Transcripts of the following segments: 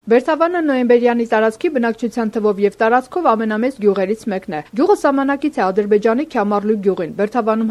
Բերթավանը նոյեմբերյանի տարածքի բնակչության թվով եւ տարածքով ամենամեծ գյուղերից մեկն է։ Գյուղը սահմանակից է Ադրբեջանի Քյամարլու գյուղին։ Բերթավանում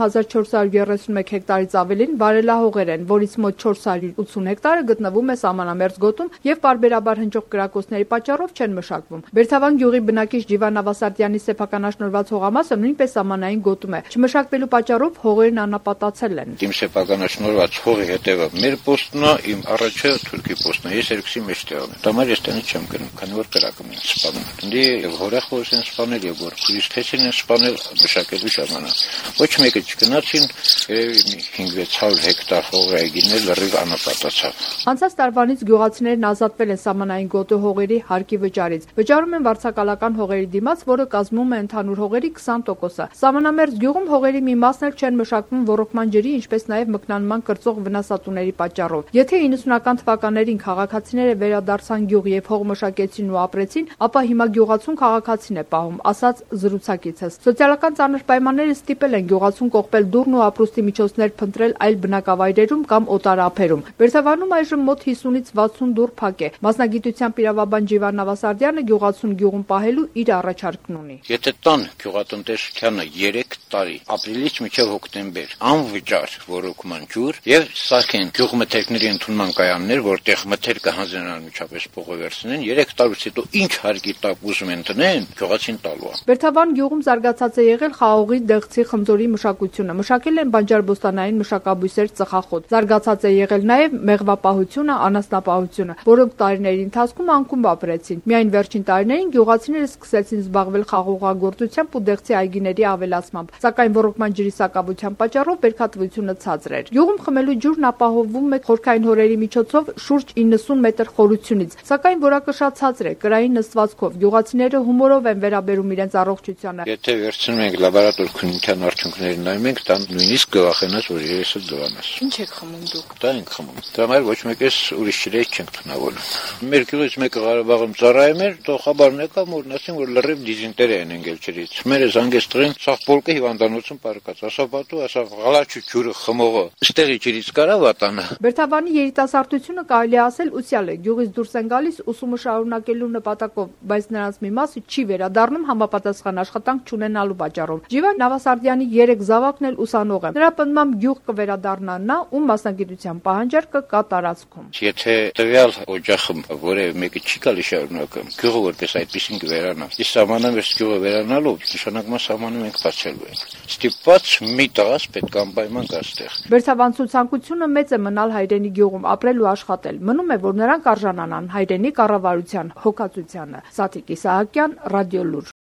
1431 հեկտարից ավելին վարելահողեր են, որից մոտ 480 հեկտարը գտնվում է սահմանամերձ գոտում եւ պարբերաբար հնչող կրակոցների պատճառով չեն մշակվում։ Բերթավան գյուղի բնակիչ Ջիվան Նավասարդյանի սեփականաշնորհված հողամասը նույնպես սահմանային գոտում է։ Չմշակվելու պատճառով հողերն անապատացել են։ Իմ սեփականաշնորհված հողի հետևը մեր պոստն է, իմ առաջը թուրքի պոստն է։ Ես երկուսի մեջտեղն եմ։ Ես տենից չեմ գնում, քանի որ կրակում են սպանում։ Դե եւ հորախոս են սպանել եւ որ քրիստոսին են սպանել մշակելու ժամանակ։ Ոչ մեկը չգնացին, երևի 500-600 հեկտար հող այգիներ լրիվ անապատացավ։ Անցած տարվանից գյուղացիներն ազատվել են սահմանային գոտու հողերի հարկի վճարից։ Վճարում են վարձակալական հողերի դիմաց, որը կազմում է ընդհանուր հողերի 20%-ը։ Սահմանամերձ գյուղում հողերի մի մասն էլ չեն մշակվում ոռոգման ջրի, ինչպես նաեւ մկնանման կրծող վնասատուների պատճառով։ Եթե 90-ական թվականներին քաղաքացիները վերադարձան գյուղ եւ հող մշակեցին ու ապրեցին, ապա հիմա գյուղացուն քաղաքացին է պահում, ասաց զրուցակիցս։ Սոցիալական ծանր պայմանները ստիպել են գյուղացուն կողպել դուռն ու ապրուստի միջոցներ փնտրել այլ բնակավայրերում կամ օտար ափերում։ Բերթավանում այժմ մոտ 50-ից 60 դուռ փակ է։ Մասնագիտությամբ իրավաբան Ջիվան Նավասարդյանը գյուղացուն գյուղում պահելու իր առաջարկն ունի։ Եթե տան գյուղատնտեսությանը 3 տարի, ապրիլից մինչև հոկտեմբեր, անվճար ոռոգման ջուր եւ սարքեն գյուղմթերքների ընդունման կայաններ, որտեղ մթերքը հանձնարար միջապես փողը վերցնեն, 3 տարուց հետո ինչ հարկի տակ ուզում են տնեն, գյուղացին տալու է։ Բերթավան գյուղում զարգացած է եղել խաղողի, դեղցի, խնձորի մշակությունը։ Մշակել են բանջարբոստանային մշակաբույսեր, ծխախոտ։ Զարգացած է եղել նաեւ մեղվապահությունը, անասնապահությունը, որոնք տարիների ընթացքում անկում ապրեցին։ Միայն վերջին տարիներին գյուղացիները սկսեցին զբաղվել խաղողագործությամբ ու դեղցի այգիների ավելացմամբ, սակայն ոռոգման ջրի սակավության պատճառով բերքատվությունը ցածր էր։ Գյուղում խմելու ջուրն ապահովվում է խորքային հորերի միջոցով շուրջ 90 մետր խորությունից, սակայն որակը շատ ցածր է, կրային նստվածքով։ Գյուղացիները հումորով են վերաբերում իրենց առողջությանը։ Եթե վերցնում ենք լաբորատոր քննության արդյունքները նայում ենք, դա նույնիսկ կվախենաս, որ երեսը դրանաս։ Ինչ եք խմում դուք։ Դա ենք խմում։ Դրա համար ոչ մեկս ուրիշ ջրեր չենք տնավորում։ Մեր գյուղից մեկը Ղարաբաղում ծառայում էր, տոխաբարն եկավ, որ ասին, որ լրիվ դիզինտերիա են ընկել ջրից։ Մերը զանգեց տղին, սաղ բոլկը հիվանդանոցում պարկած, ասա պատու, ասա ղալաչու ջուրը խմողը, ստեղի ջրից կարա վատանա։ Բերթավանի երիտասարդությունը կարելի ասել ուսյալ է, գյուղից դուրս են գալիս ուսումը շարունակելու նպատակով, բայց նրանց մի մասը չի վերադառնում համապատասխան աշխատանք չունենալու պատճառով։ Ջիվան Նավասարդյանի 3 զավակն էլ ուսանող են։ Նրա պնդմամբ գյուղ կվերադառնա նա, ում մասնագիտության պահանջարկը կա տարածքում։ Եթե տվյալ օջախում որևէ մեկը չի գալի շարունակում, գյուղը որպես այդպեսին կվերանա։ Իսկ սահմանամերձ գյուղը վերանալով նշանակում է սահմանում ենք բացելու ենք։ Ստիպված մի տղաս պետք է անպայման գա այստեղ։ Բերթավանցու ցանկությունը մեծ է մնալ հայրենի գյուղում, ապրել ու աշխատել։ Մնում է, որ նրանք արժանանան հայրենի կառավարության հոգացությանը։ Սաթիկ Իսահակյան, Ռադիոլուր։